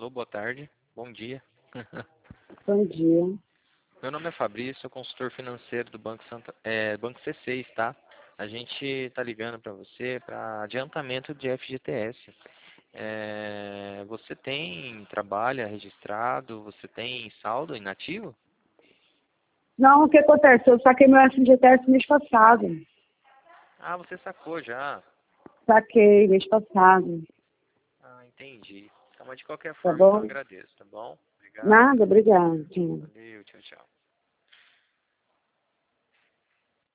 Alô, boa tarde. Bom dia. Bom dia. Meu nome é Fabrício, sou consultor financeiro do Banco C6, tá? A gente tá ligando para você para adiantamento de FGTS. Você trabalha registrado, você tem saldo inativo? Não, o que acontece? Eu saquei meu FGTS mês passado. Ah, você sacou já. Saquei mês passado. Ah, entendi. Então, mas de qualquer Tá forma, então eu bom? agradeço, tá bom? Obrigado. Nada, obrigada. Valeu, tchau, tchau.